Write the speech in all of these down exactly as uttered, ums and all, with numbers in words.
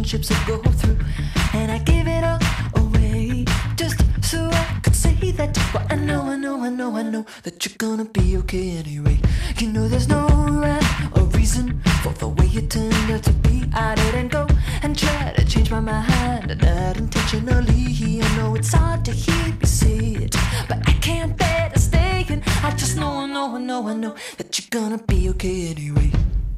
relationships will go through. And I give it all away just so I could say that. But I know, I know, I know, I know that you're gonna be okay anyway. You know there's no rhyme or reason for the way you turned out to be. I didn't go and try to change my mind, not intentionally. I know it's hard to hear you say it, but I can't bear to stay in. I just know, I know, I know, I know that you're gonna be okay anyway.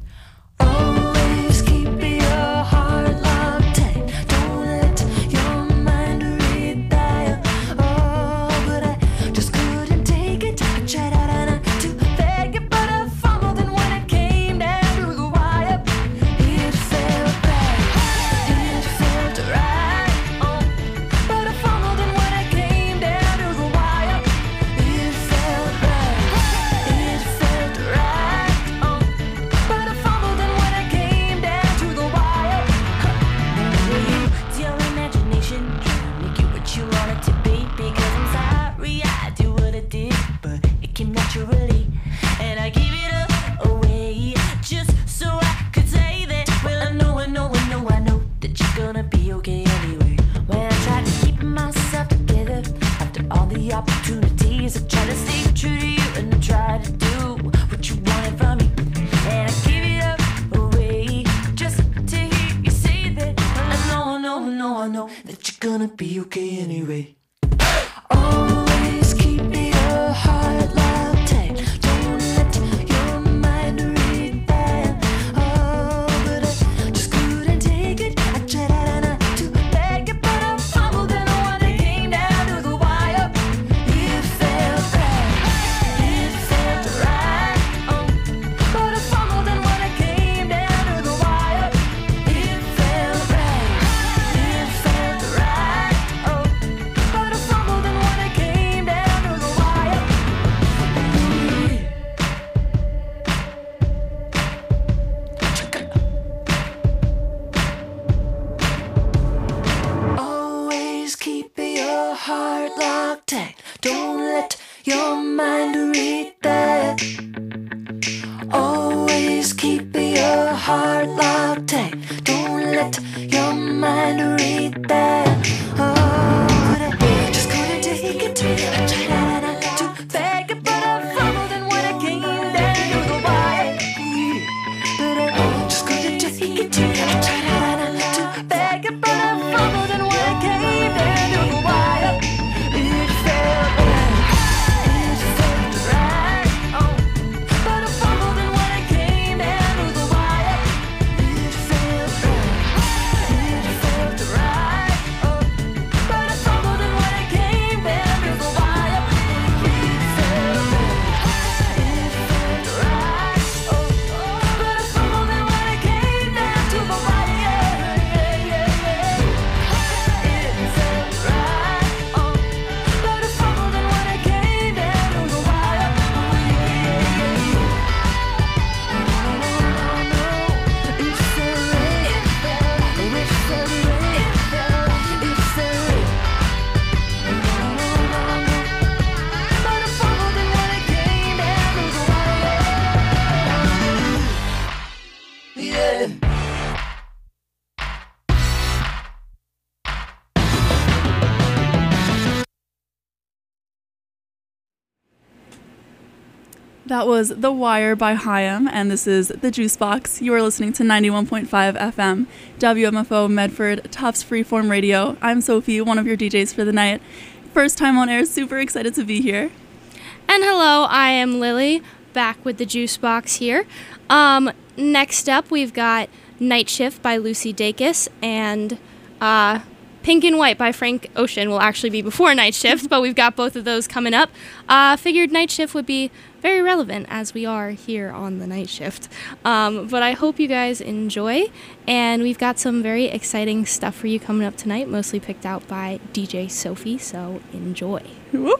Always keep your heart locked tight. Don't let your mind retire. Oh, but I just couldn't take it. I tried out and I to beg it, but I fumbled, and when it came down to the wire, it felt right. It felt right. Oh, but I fumbled, and when it came down to the wire, it felt right. It felt right. Oh, but I fumbled, and when it came down to the wire, it's your imagination trying to make you what you want it to be. Because I'm sorry I do what I did, but it came naturally, and I gave it up away just so I could say that. Well, I know, I know, I know, I know that you're gonna be okay anyway. When I tried to keep myself together after all the opportunities, I tried to stay true to you and I tried to do what you wanted from me, and I gave it up away just to hear you say that. Well, I know, I know, I know, I know that you're gonna be okay anyway. Always keep your heart locked tight. Don't let your mind retire. Oh, but I just couldn't take it. I tried out and I to beg it, but I fumbled, and when it came down to the wire, it felt right. It felt right. Oh, but I fumbled, and when it came down to the wire, it felt right. It felt right. Oh, but I fumbled, and when it came down to the wire, always keep your heart locked tight. Don't let your mind retire. Always keep your heart locked tight. Don't let your mind retire. Oh, but I just couldn't take it. I tried out and I to beg it, but I fumbled, and when it came down to the wire, but I just couldn't take it. I tried out and I to beg it, but I fumbled, and when it came down to the wire, it felt right. It felt right. Oh, but I fumbled, and when it came down to the wire, it felt right. It felt right. Oh, but I fumbled, and when it came down to the wire, it felt right. It felt right. Oh, but I fumbled, and when it came down to the wire, yeah, yeah, yeah. It felt right. Oh, but I fumbled, and when it came down to the wire, yeah, yeah, yeah. It felt right. It felt right. It felt right. It felt right. But I fumbled, and when it came down to the wire, yeah. That was The Wire by Haim, and this is The Juice Box. You are listening to ninety-one point five F M, W M F O Medford, Tufts Freeform Radio. I'm Sophie, one of your D Js for the night. First time on air, super excited to be here. And hello, I am Lily, back with the Juice Box here. Um, next up, we've got Night Shift by Lucy Dacus, and uh, Pink and White by Frank Ocean will actually be before Night Shift, but we've got both of those coming up. Uh, figured Night Shift would be very relevant as we are here on the Night Shift. Um, but I hope you guys enjoy, and we've got some very exciting stuff for you coming up tonight, mostly picked out by D J Sophie, so enjoy. Whoop.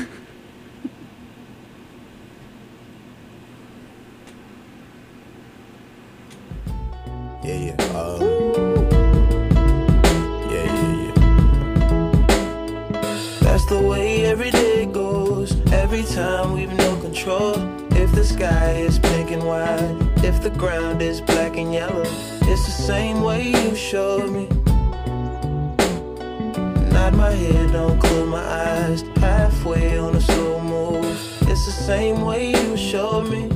Yeah, yeah. Uh, yeah, yeah, yeah. That's the way every day goes. Every time we've no control. If the sky is pink and white, if the ground is black and yellow, it's the same way you showed me. Nod my head, don't close my eyes, halfway on a slow move, it's the same way you showed me.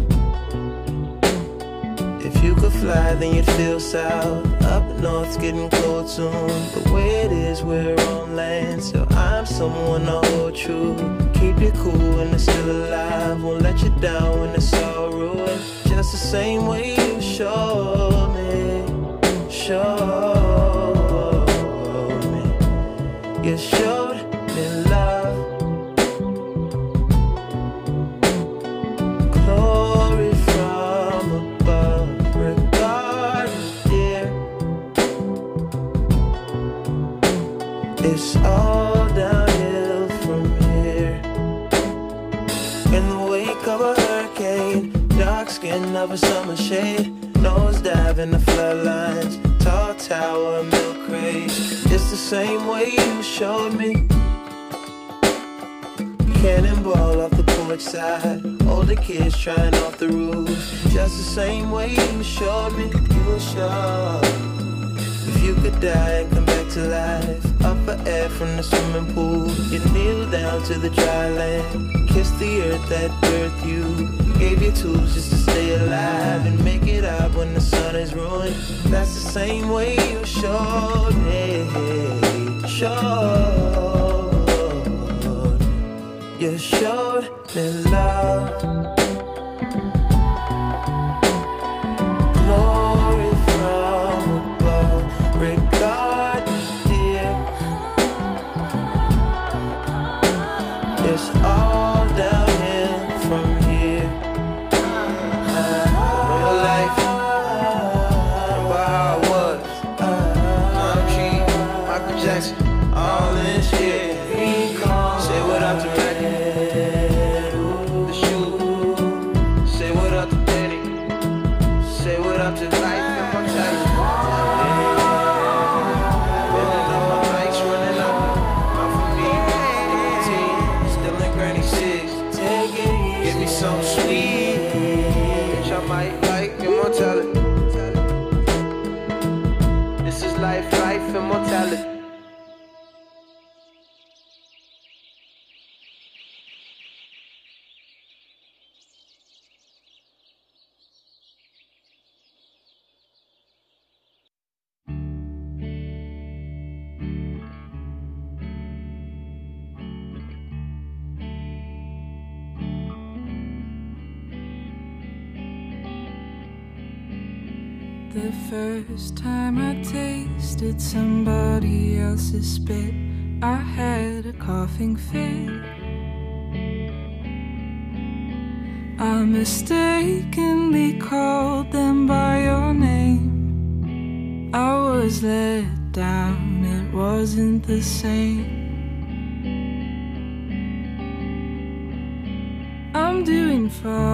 If you could fly, then you'd feel south. Up north's getting cold soon. The way it is, we're on land, so I'm someone to hold true. Keep you cool when it's still alive, won't let you down when it's all ruined. Just the same way you showed me, showed me. You showed me love, glory from above. Regardless, dear, it's all downhill from here. In the wake of a hurricane, dark skin of a summer shade, nose dive in the floodlines, tall tower, milk crate. It's the same way you showed me. Cannonball off the porch side, older kids trying off the roof. Just the same way you showed me. You were sure. If you could die and come back to life, up for air from the swimming pool, you kneel down to the dry land, kiss the earth that birthed you, gave you tools just to stay alive and make it up when the sun is ruined. That's the same way you showed me, showed. You showed me love, glory from above. Regardless, dear, it's all downhill from here. Real life, remember how it was. I'm G, Michael Jackson, all in shit. Say what up to Reggie, the shoe. Say what up to Danny. Say what up to life and my child. Running up my bikes, running up. Not for me, nicotine, still in Granny Six. Take it easy. Give me some sweet, which I might like immortality. This is life, life, immortality. The first time I tasted somebody else's spit, I had a coughing fit. I mistakenly called them by your name. I was let down, it wasn't the same. I'm doing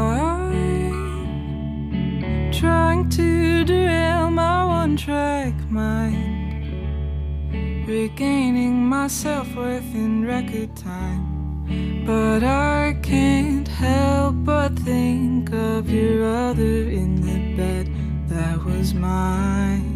fine, trying to derail my one-track mind, regaining my self-worth in record time. But I can't help but think of your other in the bed that was mine.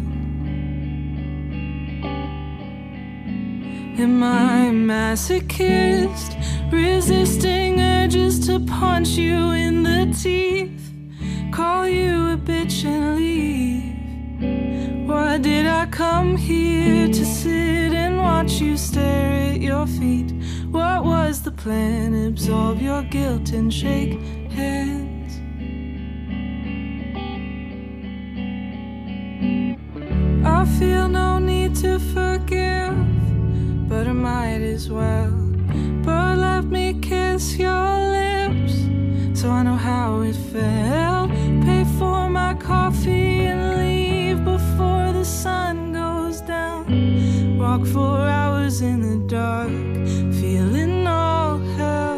Am I a masochist, resisting urges to punch you in the teeth, call you a bitch and leave? Why did I come here to sit and watch you stare at your feet? What was the plan? Absolve your guilt and shake hands. I feel no need to forgive, but I might as well. But let me kiss your lips so I know how it felt. Pay for my coffee and leave before the sun goes down. Walk for hours in the dark, feeling all hell.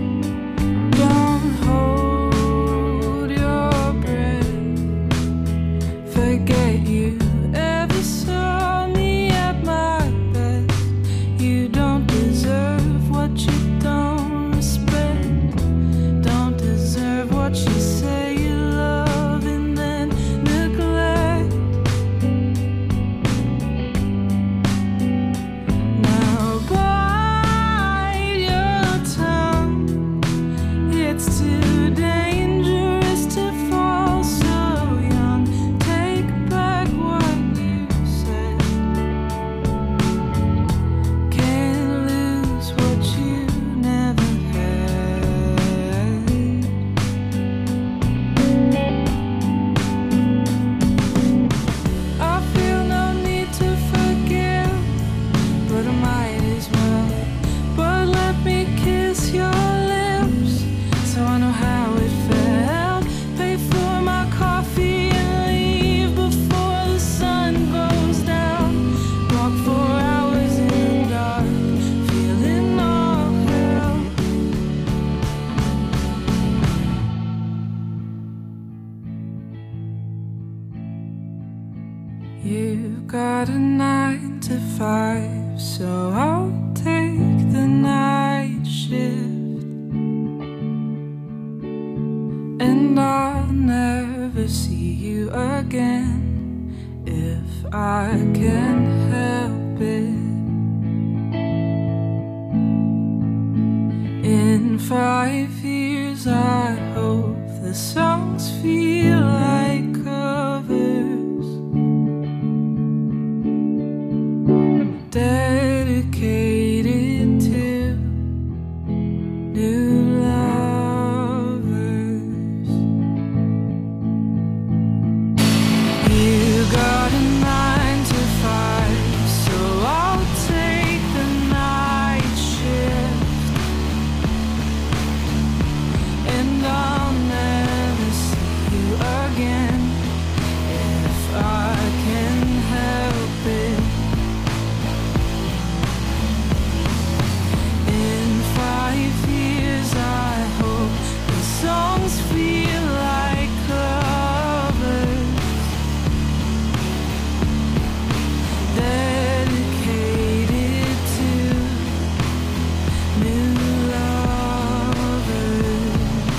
Don't hold your breath, to five, so I'll take the night shift. And I'll never see you again if I can help it. In five years I hope the songs feel like covers, dedicated to new lovers. You got a nine to five, so I'll take the night shift. And I'll never see you again if I can help it. In five years I hope the songs feel like clovers, dedicated to new lovers.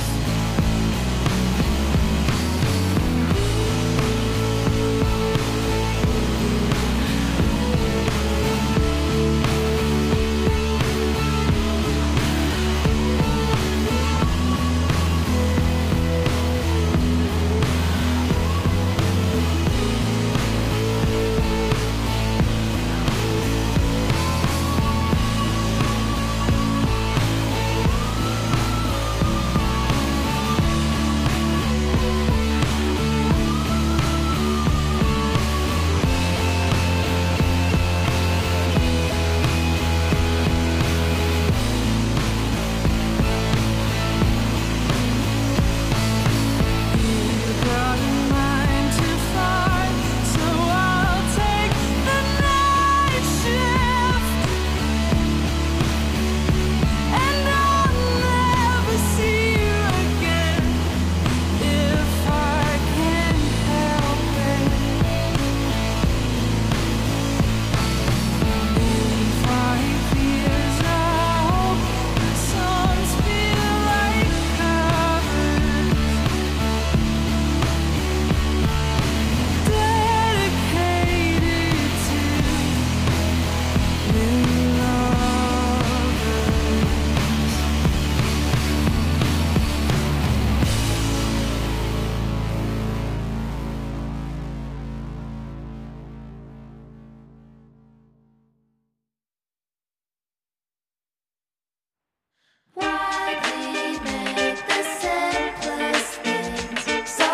Why we make the simplest things so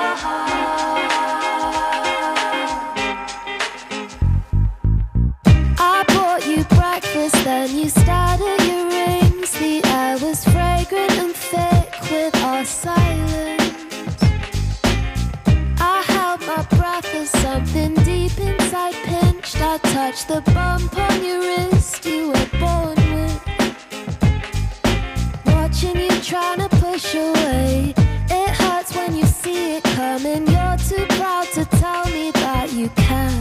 hard? I bought you breakfast, then you started your rings. The air was fragrant and thick with our silence. I held my breath as something deep inside pinched. I touched the bump on your wrist you were born with. Watching you trying to push away, it hurts when you see it coming. You're too proud to tell me that you can.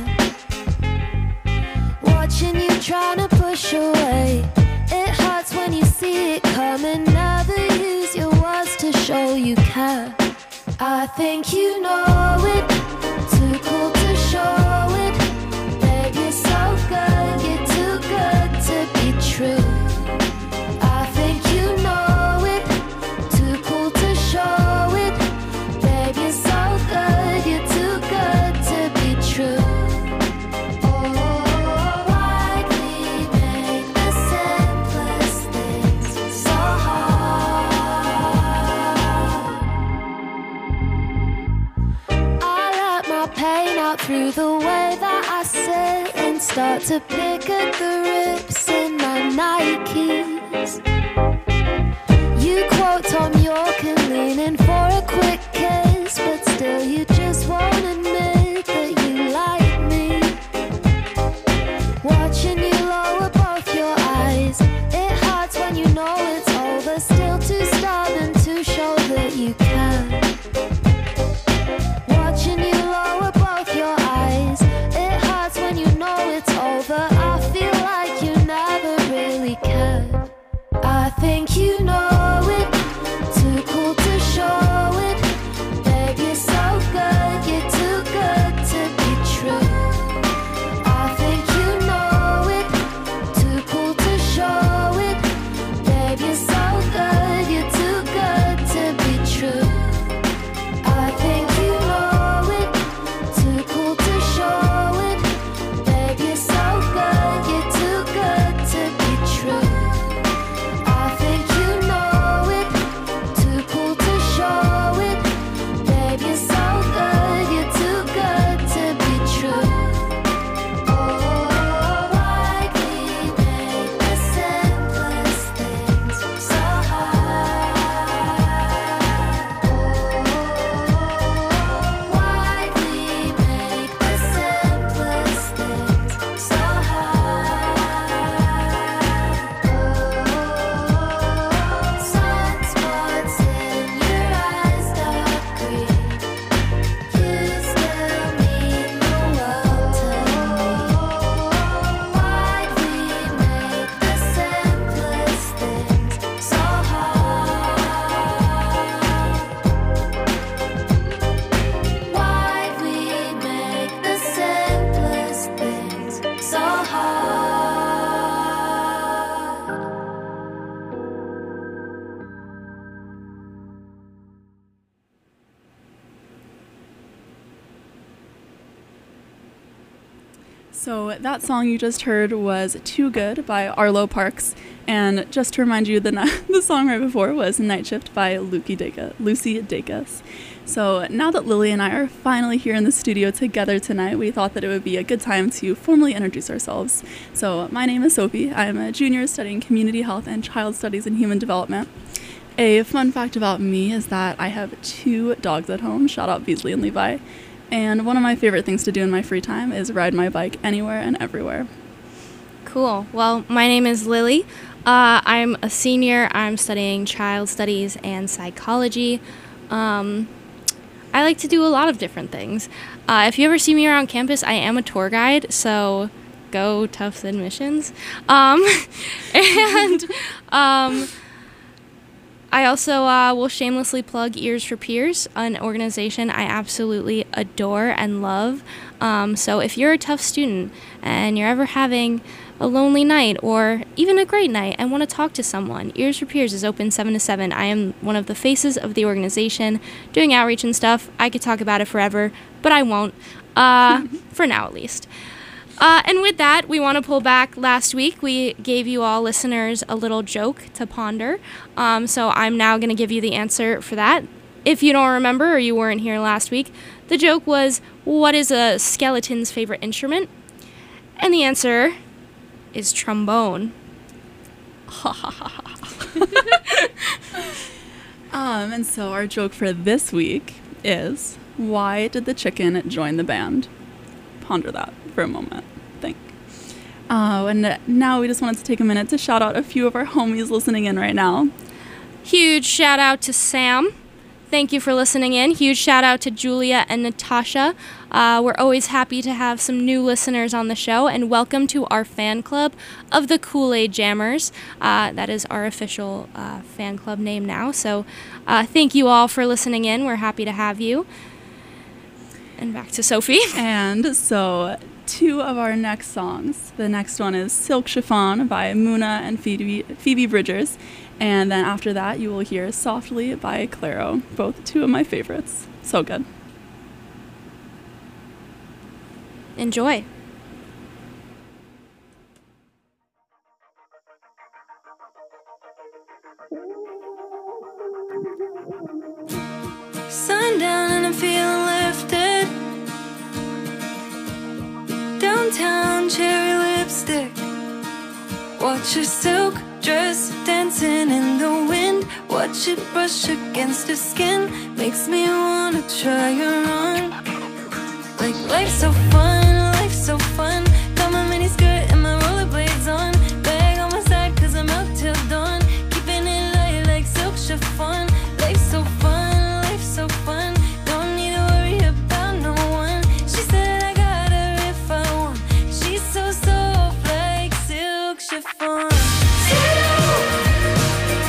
Watching you trying to push away, it hurts when you see it coming. Never use your words to show you care. I think you know it, too cool to show it. Babe, you're so good, you're too good to be true. I think you know it, too cool to show it. Babe, you're so good, you're too good to be true. Oh, why we make the simplest things so hard? I let my pain out through the way that I sit and start to pick at the rips in my Nikes. You quote Tom York and lean in for a quick kiss, but still you just won't admit that you like me. Watching you lower both your eyes, it hurts when you know it's over. Still too stubborn to show that you can. Watching you lower both your eyes, it hurts when you know it's over. I think you know it, too cool to show it. Babe, you're so good, you're too good to be true. I think you know it, too cool to show it. Babe, you're so good, you're too good to be true. I think you know it, too cool to show it. Babe, you're so good, you're too good to be true. I think you know it, too cool to show it. Babe, you're so good, you're too good to be true. Oh, why we make the simplest things so hard? Why we make the simplest things so hard? Sunspots in your eyes, dark green. You still mean the world to me. Why we make the simplest things so hard? Why we make the simplest things so hard? So that song you just heard was Too Good by Arlo Parks. And just to remind you, the, ni- the song right before was Night Shift by Lucy Dacus. Lucy Dacus. So now that Lily and I are finally here in the studio together tonight, we thought that it would be a good time to formally introduce ourselves. So my name is Sophie. I'm a junior studying community health and child studies and human development. A fun fact about me is that I have two dogs at home. Shout out Beasley and Levi. And one of my favorite things to do in my free time is ride my bike anywhere and everywhere. Cool. Well, my name is Lily. Uh, I'm a senior. I'm studying child studies and psychology. Um, I like to do a lot of different things. Uh, if you ever see me around campus, I am a tour guide, so go Tufts Admissions. Um, and um, I also uh, will shamelessly plug Ears for Peers, an organization I absolutely adore and love. Um, so if you're a tough student and you're ever having a lonely night or even a great night and want to talk to someone, Ears for Peers is open seven to seven. I am one of the faces of the organization doing outreach and stuff. I could talk about it forever, but I won't, uh, for now at least. Uh, and with that, we want to pull back. Last week, we gave you all listeners a little joke to ponder. Um, so I'm now going to give you the answer for that. If you don't remember or you weren't here last week, the joke was, what is a skeleton's favorite instrument? And the answer is trombone. um, and so our joke for this week is, why did the chicken join the band? Ponder that for a moment. Think. Oh, and now we just wanted to take a minute to shout out a few of our homies listening in right now. Huge shout out to Sam. Thank you for listening in. Huge shout out to Julia and Natasha. Uh, we're always happy to have some new listeners on the show, and welcome to our fan club of the Kool-Aid Jammers. Uh, that is our official uh, fan club name now. So uh, thank you all for listening in. We're happy to have you. And back to Sophie. And so two of our next songs. The next one is Silk Chiffon by Muna and Phoebe, Phoebe Bridgers. And then after that, you will hear Softly by Clairo. Both two of my favorites. So good. Enjoy. Sundown and I'm feeling lifted. Downtown cherry lipstick. Watch your silk dress dancing in the wind. Watch it brush against her skin. Makes me wanna try her on. Like life's so fun, life's so fun. Got my mini skirt and my rollerblades on. Bag on my side cause I'm out till dawn. Keeping it light like silk chiffon. Life's so fun, life's so fun. Don't need to worry about no one. She said I got her if I want. She's so soft like silk chiffon. Silk,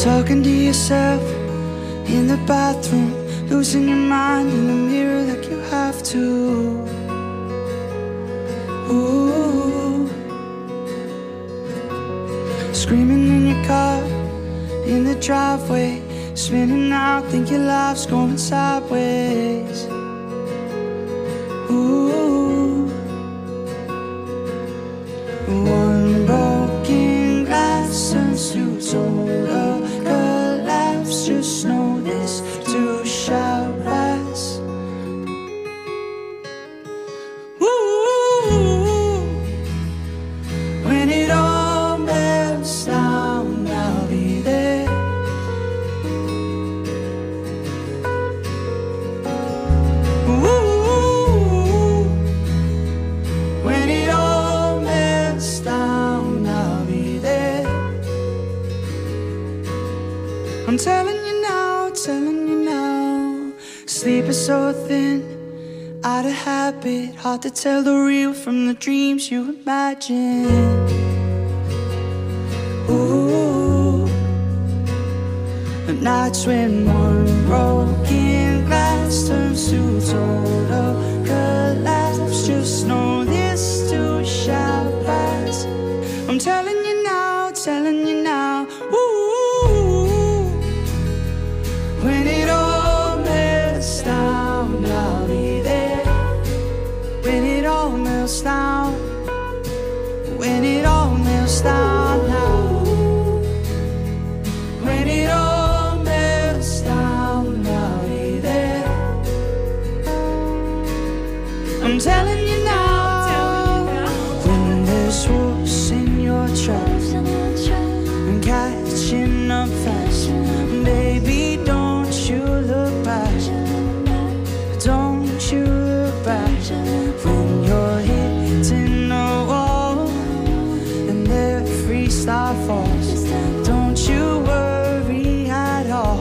talking to yourself in the bathroom, losing your mind in the mirror like you have to. Ooh. Screaming in your car, in the driveway, spinning out, think your life's going sideways. Ooh. One broken glass turns to total collapse. Just know this too shall pass. Ooh. When it all melts down, I'll be there. Ooh. When it all melts down, I'll be there. I'm telling you now, telling you now. Sleep is so thin, out of habit, hard to tell the real from the dreams you imagine. Ooh. The nights when one broken glass turns to total collapse. Just know this too shall pass. I'm telling you now, telling you now. Ooh. When it all melts down, I'll be there. When it all melts down, when it all melts down now. When it all melts down, I'll be there. I'm telling you now, when there's wolves in your tracks and catching up fast, baby, don't you look back. Don't you look back. When you're hitting the wall and every star falls, don't you worry at all.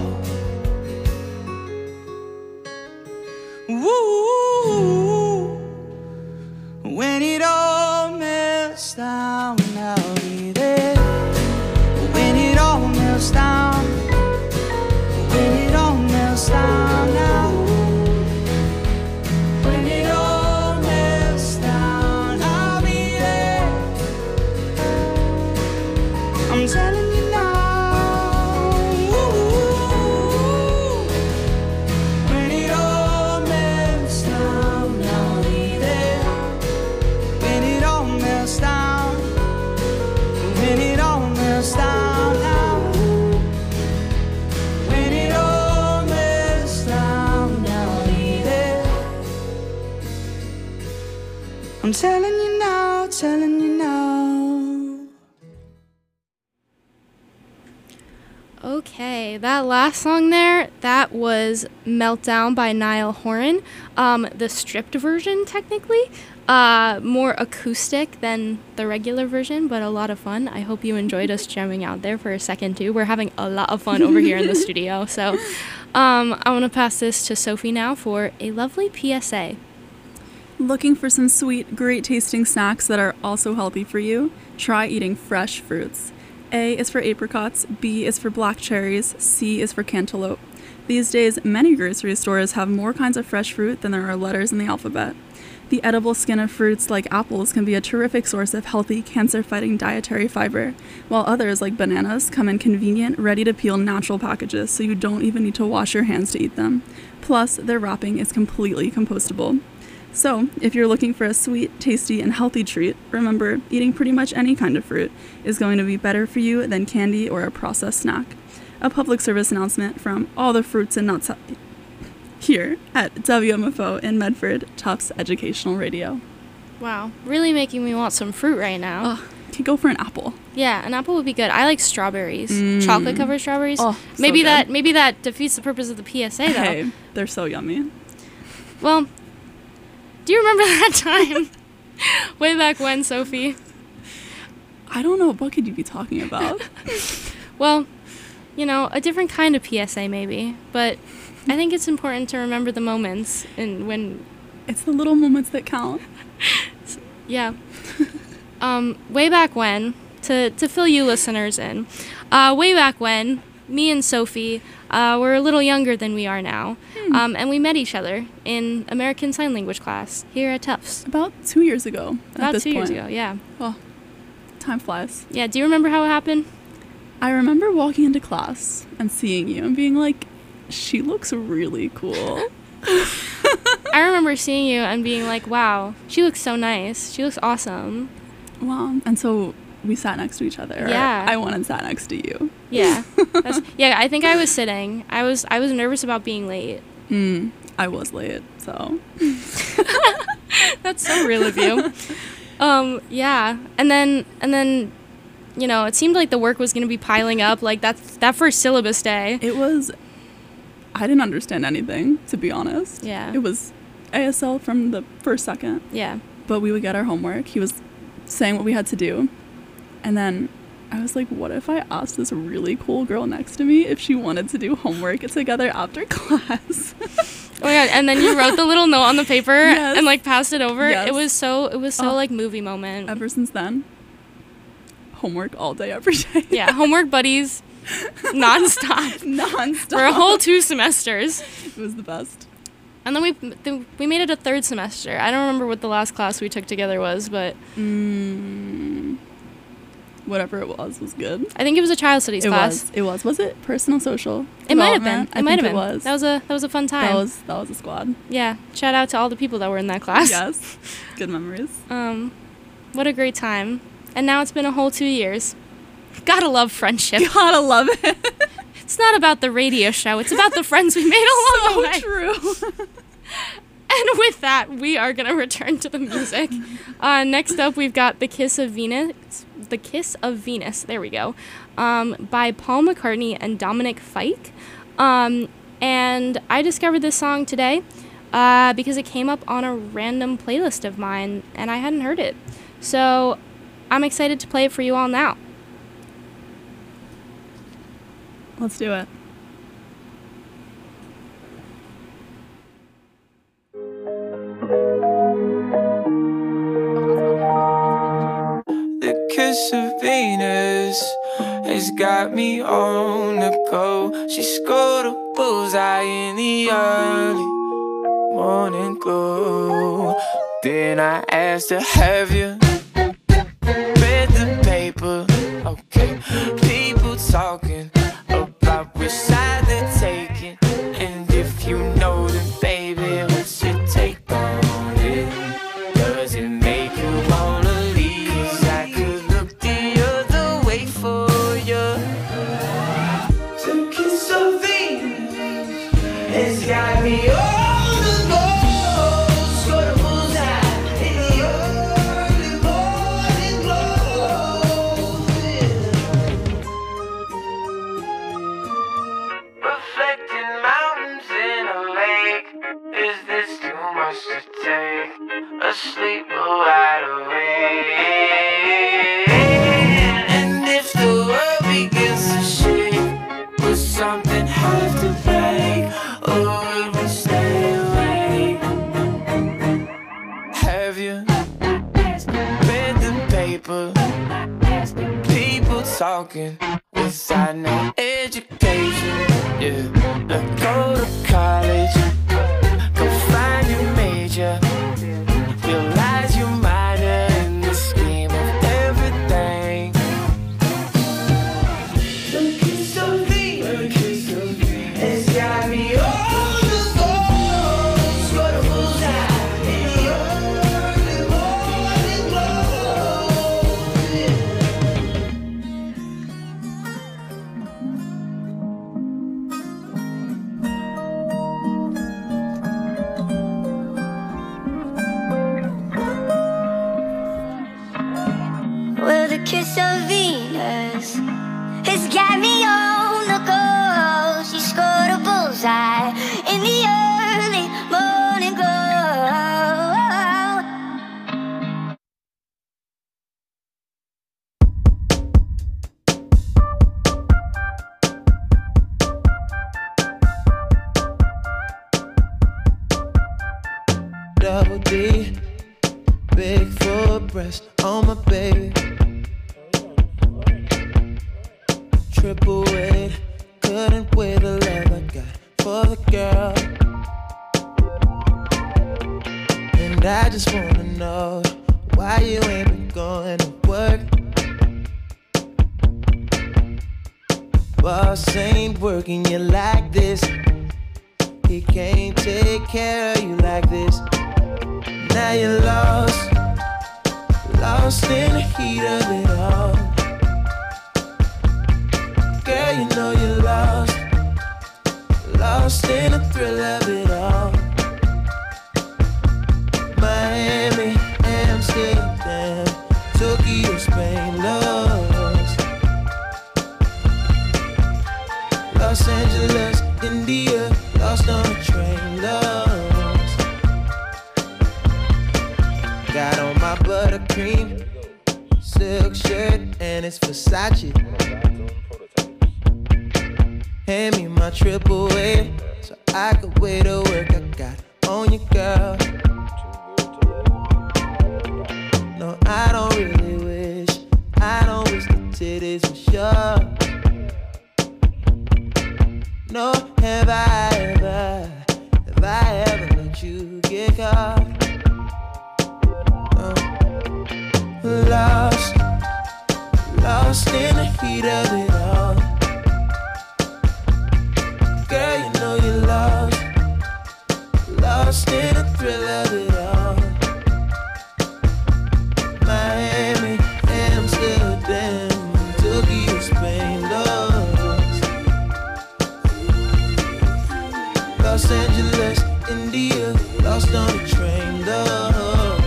Woo. When it all melts down, I'll be there. When it all melts down, when it all melts down now. When it all melts down, I'll be there. I'm telling you now. Ooh. When it all melts down, I'll be there. When it all melts down, when it all melts down now. When it all melts down, I'll be there. I'm telling you now, telling you now. Okay, that last song there, that was Meltdown by Niall Horan. Um, the stripped version, technically. Uh, more acoustic than the regular version, but a lot of fun. I hope you enjoyed us jamming out there for a second, too. We're having a lot of fun over here in the studio. So um, I want to pass this to Sophie now for a lovely P S A. Looking for some sweet, great tasting snacks that are also healthy for you? Try eating fresh fruits. A is for apricots, B is for black cherries, C is for cantaloupe. These days, many grocery stores have more kinds of fresh fruit than there are letters in the alphabet. The edible skin of fruits like apples can be a terrific source of healthy, cancer-fighting dietary fiber, while others, like bananas, come in convenient, ready-to-peel natural packages so you don't even need to wash your hands to eat them. Plus, their wrapping is completely compostable. So, if you're looking for a sweet, tasty, and healthy treat, remember, eating pretty much any kind of fruit is going to be better for you than candy or a processed snack. A public service announcement from all the fruits and nuts here at W M F O in Medford, Tufts Educational Radio. Wow, really making me want some fruit right now. Oh, can go for an apple. Yeah, an apple would be good. I like strawberries, Mm. chocolate covered strawberries. Oh, so maybe good. that maybe that defeats the purpose of the P S A though. Hey, they're so yummy. Well, do you remember that time way back when, Sophie? I don't know. What could you be talking about? Well, you know, a different kind of P S A maybe, but I think it's important to remember the moments and when. It's the little moments that count. Yeah. um, way back when, to, to fill you listeners in, uh, way back when, me and Sophie uh, were a little younger than we are now, Hmm. um, and we met each other in American Sign Language class here at Tufts. About two years ago. at About this two years point. ago, yeah. Oh, time flies. Yeah, do you remember how it happened? I remember walking into class and seeing you and being like, she looks really cool. I remember seeing you and being like, wow, she looks so nice. She looks awesome. Wow. And so we sat next to each other. or Yeah. I went and sat next to you. Yeah. That's, yeah, I think I was sitting. I was I was nervous about being late. Mm, I was late, so. That's so real of you. Um, yeah. And then and then you know, it seemed like the work was going to be piling up like that that first syllabus day. It was, I didn't understand anything, to be honest. Yeah. It was A S L from the first second. Yeah. But we would get our homework. He was saying what we had to do. And then I was like, what if I asked this really cool girl next to me if she wanted to do homework together after class? Oh my god, and then you wrote the little note on the paper Yes. and like passed it over. Yes. It was so it was so Oh. like movie moment. Ever since then, homework all day, every day. Yeah, homework buddies nonstop Non-stop. for a whole two semesters. It was the best. And then we th- we made it a third semester. I don't remember what the last class we took together was, but Mm, whatever it was was good. I think it was a child studies It class. was. It was. Was it personal social? It might have been. development? It I might have think been. It was. That was a that was a fun time. That was that was a squad. Yeah. Shout out to all the people that were in that class. Yes. Good memories. Um, what a great time. And now it's been a whole two years. Gotta love friendship. Gotta love it. It's not about the radio show. It's about the friends we made along the way. So true. And with that, we are gonna return to the music. Uh, next up, we've got "The Kiss of Venus." "The Kiss of Venus." There we go. Um, by Paul McCartney and Dominic Fike. Um, and I discovered this song today uh, because it came up on a random playlist of mine, and I hadn't heard it. So I'm excited to play it for you all now. Let's do it. The kiss of Venus has got me on the go. She scored a bullseye in the early morning glow. Then I asked her, have you read the paper? Okay, people talking about which side they're taking. And if you know them, baby, what's your take on it? Does it make you wanna leave? 'Cause I could look the other way for you. The kiss of Venus has got me on the go. Scored a bullseye in the early morning glow. Reflecting mountains in a lake. Is this too much to take? Asleep or wide awake? And if the world begins to shake, will something have to break? Or will we stay awake? Have you read the paper? People talking without no education. Yeah, like go to college, go find your major, realize you minor in the scheme of everything. The kiss of Venus has got me on the go. Scored a bullseye in the early morning glow. Well, the kiss of Venus has got me on the go. She scored a bullseye in the early morning glow. Double D, big full breast on my baby. Triple weight, couldn't weigh the love I got for the girl. And I just wanna know why you ain't been going to work. Boss ain't working you like this. He can't take care of you like this. Now you're lost, lost in the heat of it all. Girl, you know you're lost, lost in the thrill of it all. Miami, Amsterdam, Tokyo, Spain, lost. Los Angeles, India, lost on a train, lost. Got on my buttercream silk shirt and it's Versace. Hand me my triple A so I could way to work I got on you, girl. No, I don't really wish, I don't wish the titties were sure. No, have I ever, have I ever let you get caught? No. Lost, lost in the heat of it all. Girl, you know you're lost, lost in the thrill of it all. Miami, Amsterdam, Tokyo, Spain, lost. Los Angeles, India, lost on the train, lost.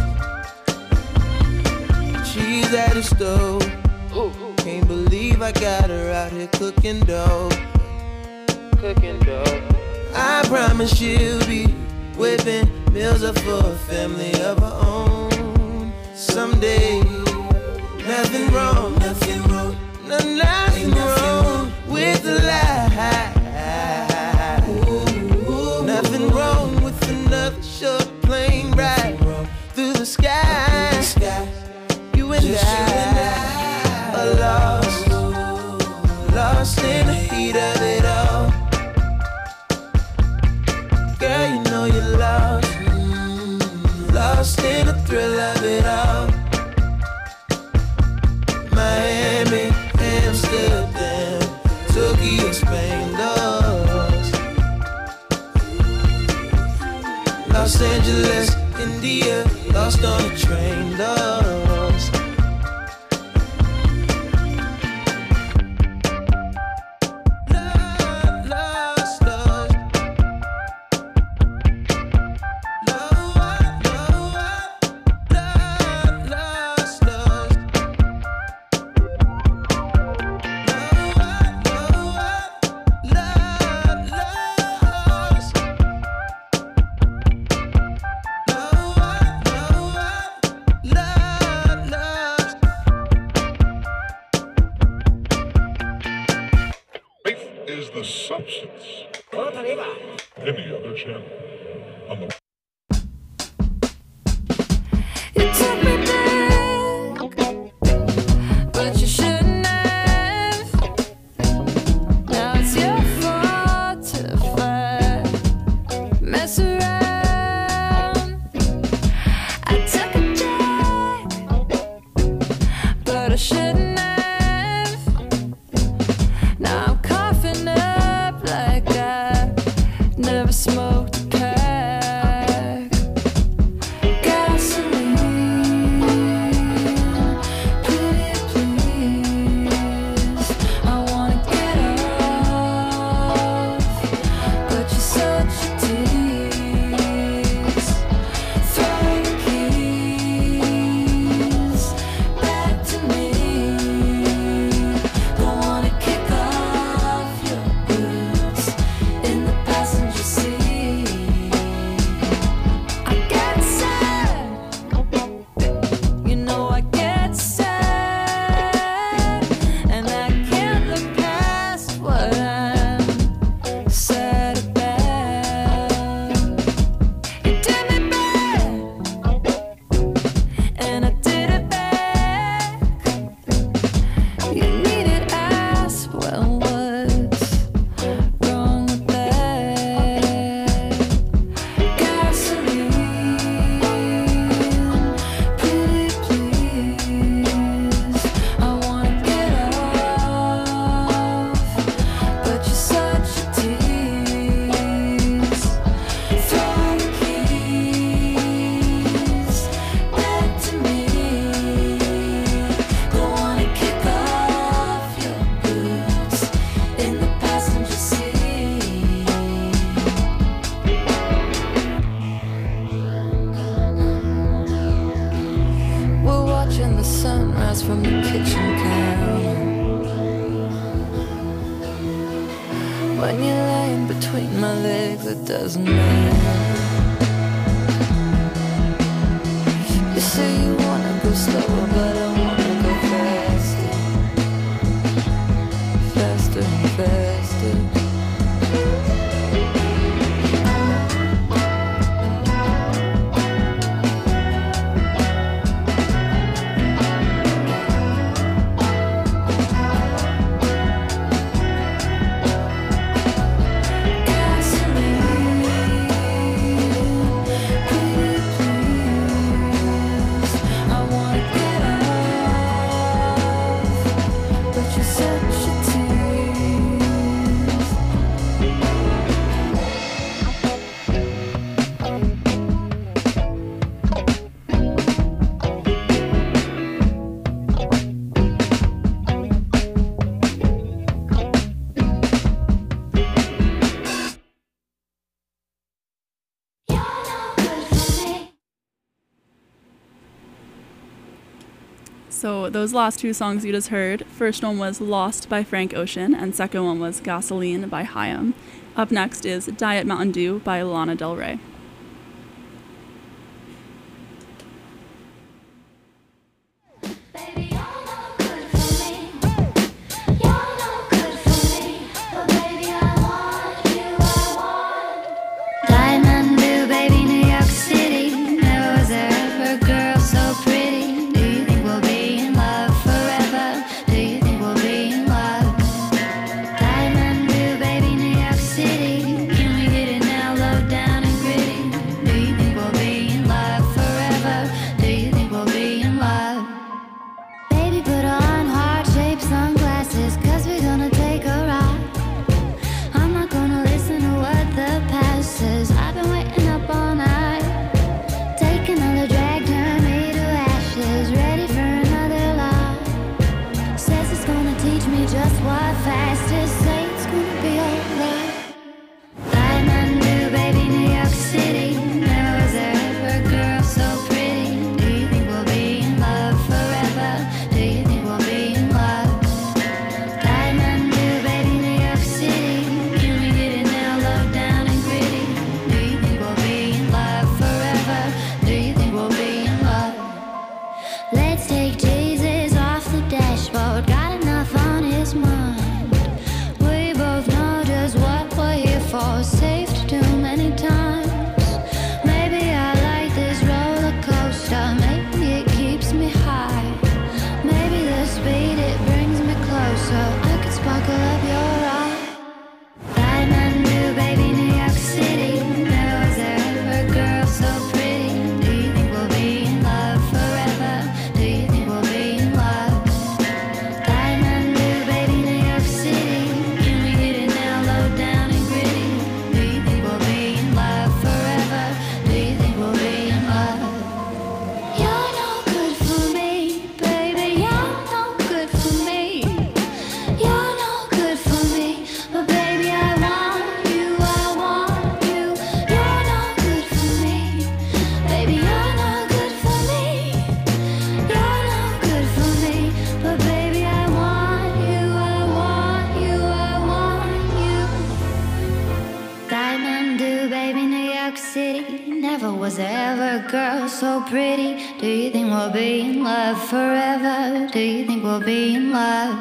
She's at the stove, can't believe I got her out here cooking dough. Cooking dough. I promise she'll be whipping meals up for a family of her own someday. Nothing wrong, nothing wrong, no, nothing, nothing wrong with the lie. Ooh, nothing wrong with another short plane ride through the sky. The sky. You and Just I, you and I are lost, lost in the heat of it all. Girl, you know you're lost, lost in the thrill of it all. Miami, Amsterdam, Tokyo, Spain, lost. Los Angeles, India, lost on a train, lost. Any other channel on the You took me back, but you shouldn't have. Now it's your fault to fight, mess around. I took a drag, but I shouldn't have. Now I'm coughing up like I never smoked. the sunrise from the kitchen counter. When you're lying between my legs, it doesn't matter. You say you wanna go slower, but I wanna go faster, faster and faster. So those last two songs you just heard, first one was Lost by Frank Ocean, and second one was Gasoline by Haim. Up next is Diet Mountain Dew by Lana Del Rey. So pretty. Do you think we'll be in love forever? Do you think we'll be in love?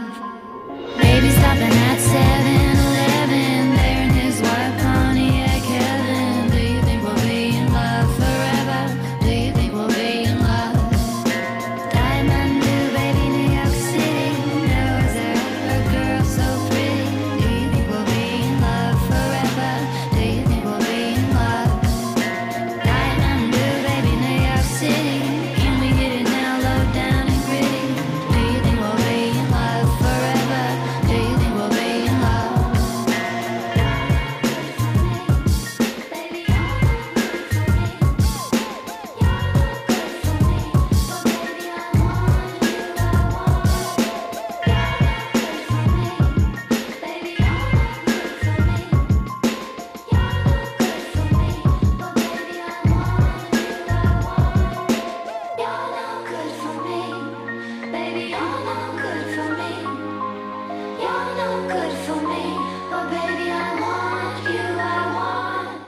Baby stopping at seven eleven, there in his white Pontiac heaven. Do you think we'll be in love forever? Do you think we'll be in love? Diamond Blue, baby, New York City. Never was there a girl so pretty. Do you think we'll be in love forever? Do you think we'll be in love? Diamond Blue, baby, New York City. Can we get it now, low down and gritty? Do you think we'll be in love forever? Do you think we'll be in love? Baby, you're not good for me. You're not good for me. But baby, I want you, I want you. You're not good for me. Baby, you're not good for me. You're not good for me. But baby, I want you, I want you. You're not good for me. baby, you're no good for me. You're no good for me. But baby, I want you, I want.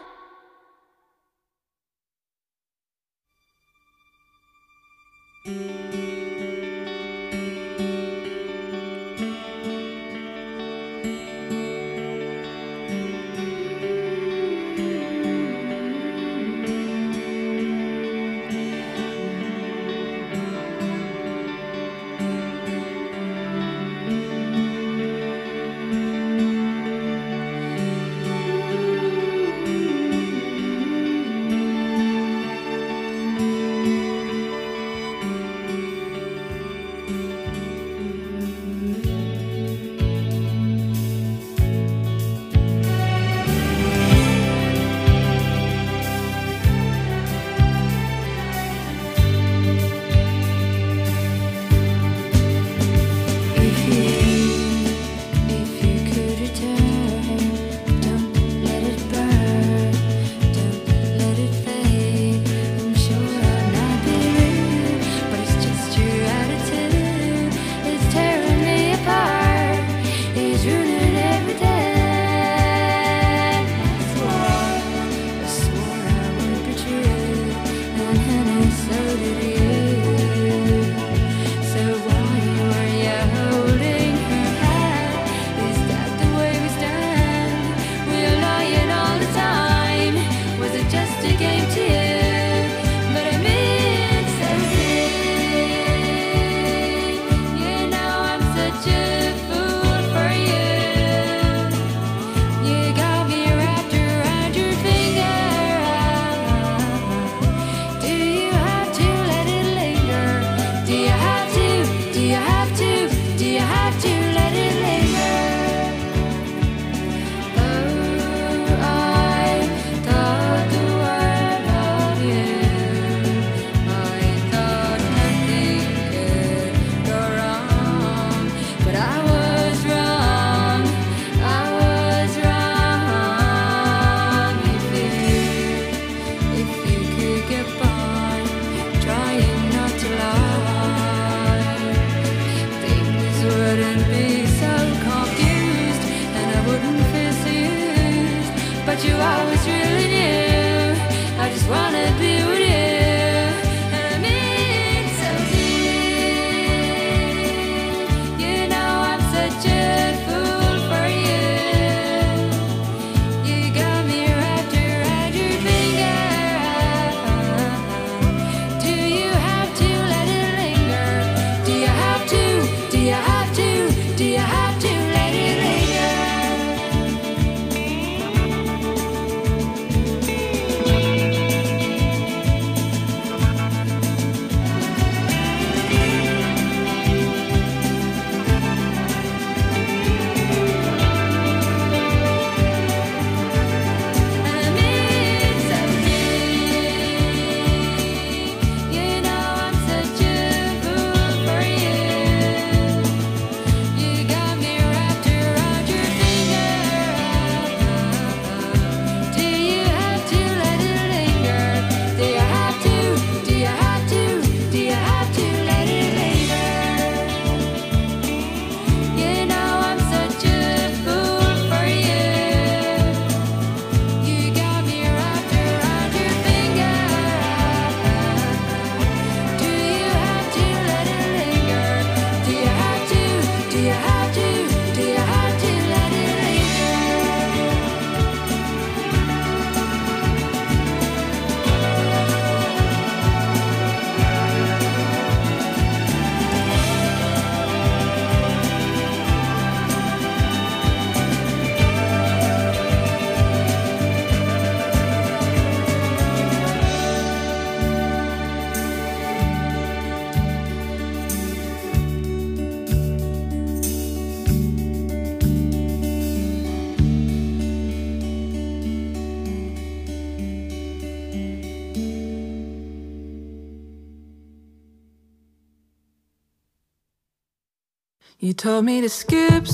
You told me to skip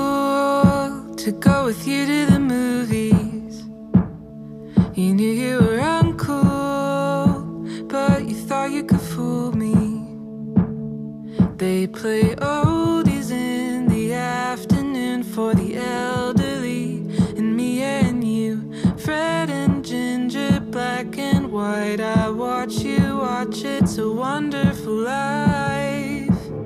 school to go with you to the movies. You knew you were uncool, but you thought you could fool me. They They play oldies in the afternoon for the elderly, and me and you, Fred and Ginger, black and white. I watch you watch, it's a wonderful life.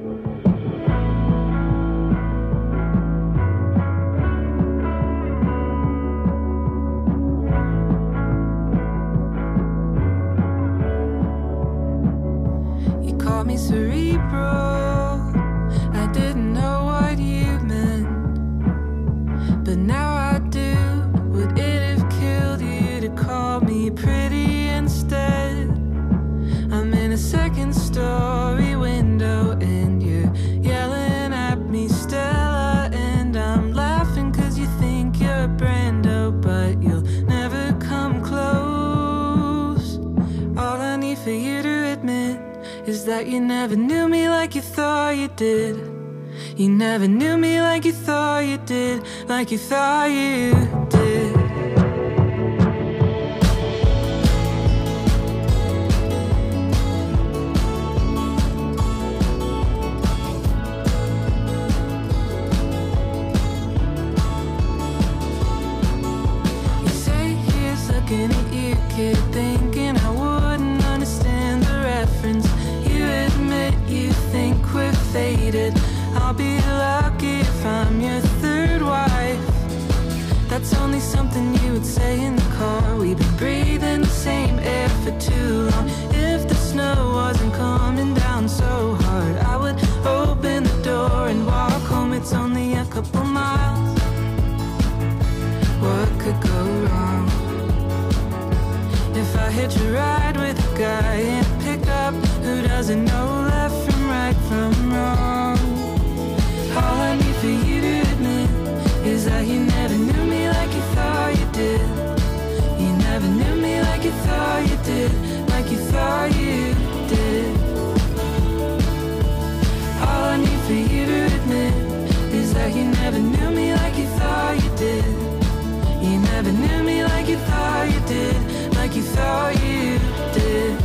You call me cerebral, I didn't know what you meant, but now I do. Would it have killed you to call me pretty instead? I'm in a second story window and you're yelling at me, Stella, and I'm laughing cause you think you're Brando, but you'll never come close. All I need for you to admit is that you never knew me like you thought you did. You never knew me like you thought you did, like you thought you did. You say he's looking at you, kid, thinking I wouldn't understand the reference. You admit you think we're faded. I'll be lucky if I'm your third wife. That's only something you would say in the car. We've been breathing the same air for too long. If the snow wasn't coming down so hard, I would open the door and walk home. It's only a couple miles. What could go wrong? If I hitch a ride with a guy in a pickup who doesn't know left from right from wrong. All I need for you to admit is that you never knew me like you thought you did. You never knew me like you thought you did, like you thought you did. All I need for you to admit is that you never knew me like you thought you did. You never knew me like you thought you did, like you thought you did.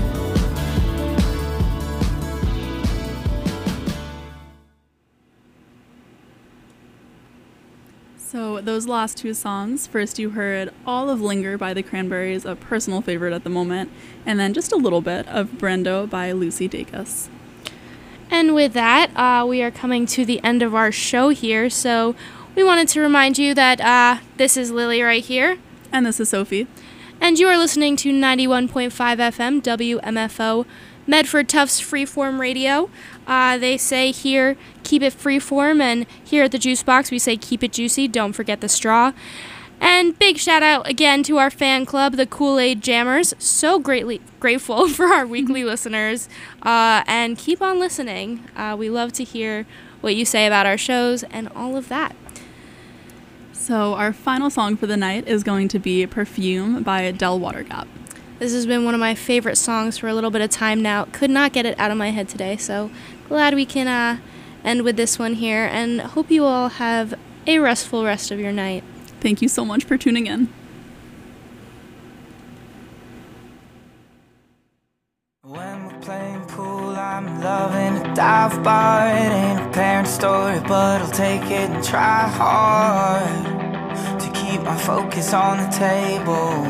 So those last two songs, first you heard all of Linger by the Cranberries, a personal favorite at the moment, and then just a little bit of Brando by Lucy Dacus. And with that, uh, we are coming to the end of our show here, so we wanted to remind you that uh, this is Lily right here. And this is Sophie. And you are listening to ninety-one point five F M W M F O, Medford Tufts Freeform Radio. Uh, they say here, keep it freeform, and here at the Juice Box we say keep it juicy, don't forget the straw. And big shout out again to our fan club, the Kool-Aid Jammers. So greatly grateful for our weekly listeners, uh, and keep on listening. Uh, we love to hear what you say about our shows and all of that. So our final song for the night is going to be Perfume by Del Watergap. This has been one of my favorite songs for a little bit of time now. Could not get it out of my head today, so glad we can uh, end with this one here, and hope you all have a restful rest of your night. Thank you so much for tuning in. When we're playing pool, I'm loving a dive bar. It ain't a parent story, but I'll take it and try hard to keep my focus on the table.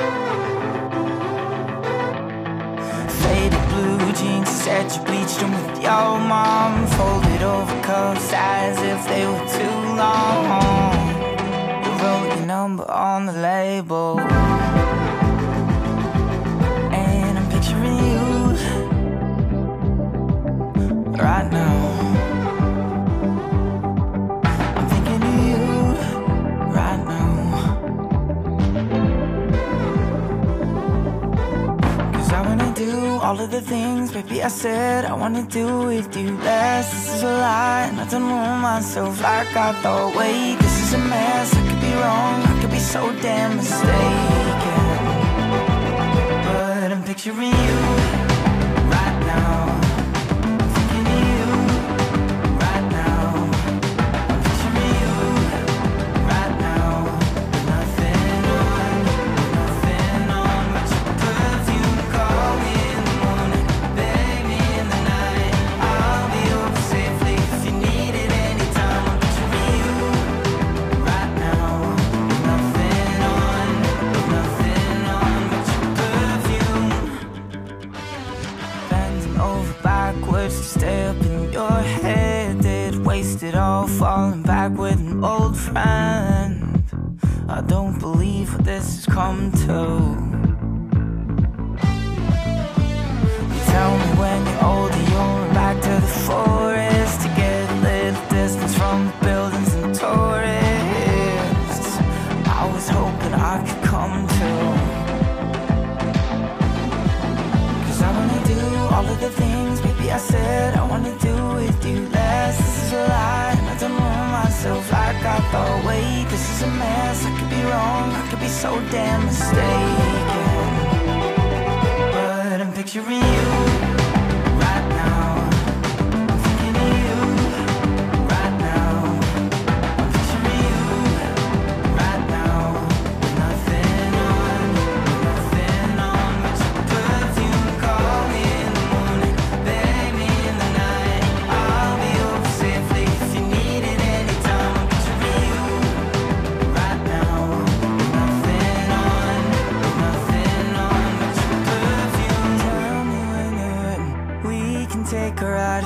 Faded blue jeans, said you bleached them with your mom. Folded over cuffs as if they were too long. You wrote your number on the label, and I'm picturing you right now. I'm thinking of you right now. 'Cause I wanna do all of the things, baby, I said I wanna do with you. Last, this is a lie, and I don't know myself like I thought. Wait, this is a mess, I could be wrong, I could be so damn mistaken. But I'm picturing you right now. Safe stay up in your head, did waste it all, falling back with an old friend. I don't believe what this has come to. You tell me when you're older you'll run back to the forest to get a little distance from the buildings and tourists. I was hoping I could come to, 'cause I wanna do all of the things maybe I said I wanna do with you less. This is a lie and I don't know myself like I thought. Wait, this is a mess, I could be wrong, I could be so damn mistaken. But I'm picturing you